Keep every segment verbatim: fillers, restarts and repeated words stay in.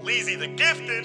Leezy the Gifted.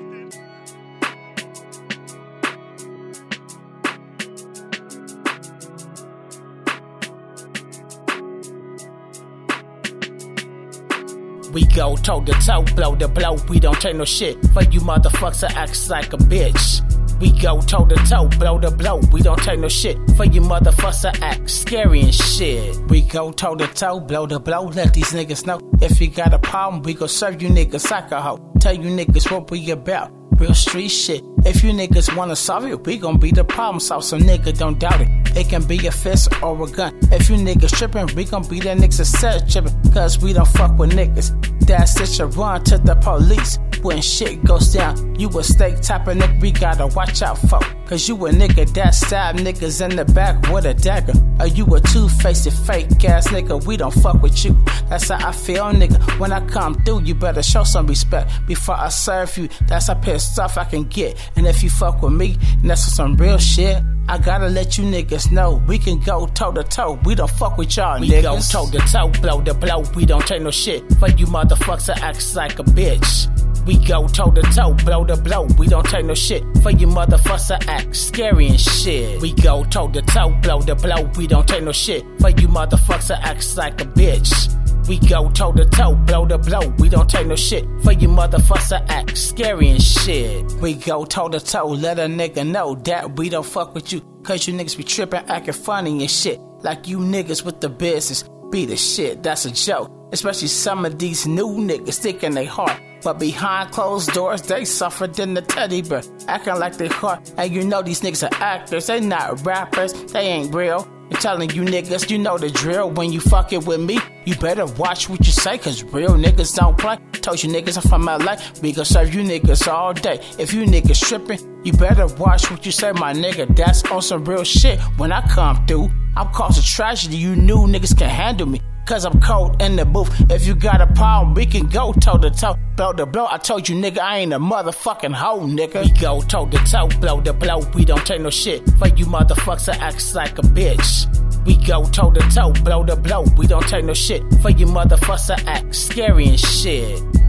We go toe to toe, blow to blow, we don't take no shit. For you motherfuckers that acts like a bitch. We go toe to toe, blow to blow, we don't take no shit. For you motherfuckers that act scary and shit. We go toe to toe, blow to blow, let these niggas know. If you got a problem, we gon' serve you niggas alcohol. Tell you niggas what we about. Real street shit. If you niggas wanna solve it, we gon' be the problem solve. So nigga, don't doubt it. It can be a fist or a gun. If you niggas trippin', we gon' be that niggas set trippin'. Cause we don't fuck with niggas. That's it, you run to the police. When shit goes down, you a steak type of nigga we gotta watch out for. Cause you a nigga that stab niggas in the back with a dagger. Or you a two-faced fake ass nigga, we don't fuck with you. That's how I feel, nigga. When I come through, you better show some respect before I serve you. That's how pissed off I can get. And if you fuck with me, and that's some real shit, I gotta let you niggas know we can go toe to toe. We don't fuck with y'all we niggas. We go toe to toe, blow to blow. We don't take no shit. For you motherfuckers that acts like a bitch. We go toe to toe, blow to blow. We don't take no shit. For you motherfuckers that act scary and shit. We go toe to toe, blow to blow. We don't take no shit. For you motherfuckers that acts like a bitch. We go toe to toe, blow to blow. We don't take no shit. For you motherfuckers that act scary and shit. We go toe to toe, let a nigga know that we don't fuck with you. Cause you niggas be trippin', acting funny and shit. Like you niggas with the business be the shit, that's a joke. Especially some of these new niggas sticking they heart. But behind closed doors, they suffer than the teddy bear. Acting like they hard. And you know these niggas are actors, they not rappers, they ain't real. I'm telling you niggas, you know the drill. When you fucking with me, you better watch what you say. Cause real niggas don't play. Told you niggas I'm from L A, we gon' serve you niggas all day. If you niggas trippin', you better watch what you say, my nigga. That's on some real shit. When I come through, I'm causing tragedy. You new niggas can handle me. Cause I'm cold in the booth. If you got a problem, we can go toe to toe, blow to blow. I told you nigga, I ain't a motherfucking hoe, nigga. We go toe to toe, blow to blow. We don't take no shit. For you motherfuckers that acts like a bitch. We go toe to toe, blow to blow. We don't take no shit. For you motherfuckers that act scary and shit.